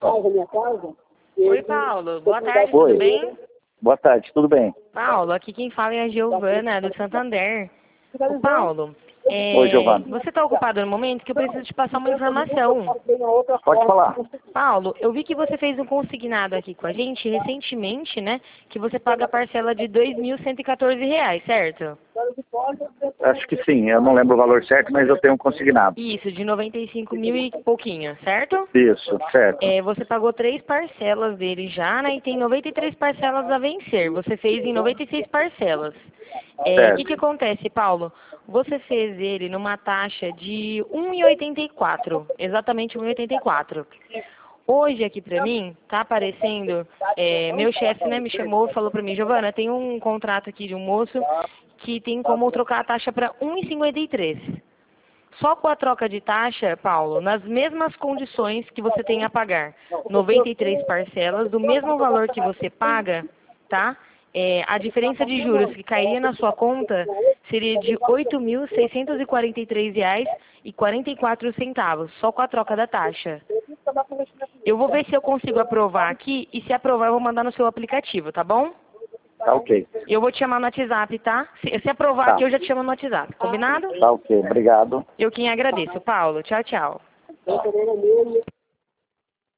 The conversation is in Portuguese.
Oi, Paulo. Boa tarde, Oi. tudo bem? Boa tarde, tudo bem? Paulo, aqui quem fala é a Giovana, do Santander. Ô, Paulo, Oi, Giovana. você está ocupado no momento que eu preciso te passar uma informação. Pode falar. Paulo, eu vi que você fez um consignado aqui com a gente recentemente, né? Que você paga a parcela de R$ 2.114, certo? Acho que sim, eu não lembro o valor certo, mas eu tenho um consignado. Isso, de 95 mil e pouquinho, certo? Isso, certo. Você pagou 3 parcelas dele já, né? E tem 93 parcelas a vencer. Você fez em 96 parcelas. O Certo. que acontece, Paulo? Você fez ele numa taxa de 1,84, exatamente 1,84. Hoje aqui pra mim, tá aparecendo, meu chefe, né, me chamou e falou pra mim, Giovana, tem um contrato aqui de um moço que tem como trocar a taxa pra 1,53. Só com a troca de taxa, Paulo, nas mesmas condições que você tem a pagar, 93 parcelas, do mesmo valor que você paga, tá? A diferença de juros que cairia na sua conta seria de R$ 8.643,44, só com a troca da taxa. Eu vou ver se eu consigo aprovar aqui, e se aprovar eu vou mandar no seu aplicativo, tá bom? Tá ok. Eu vou te chamar no WhatsApp, tá? Se aprovar Tá. aqui eu já te chamo no WhatsApp, combinado? Tá ok, obrigado. Eu quem agradeço, Paulo. Tchau, tchau.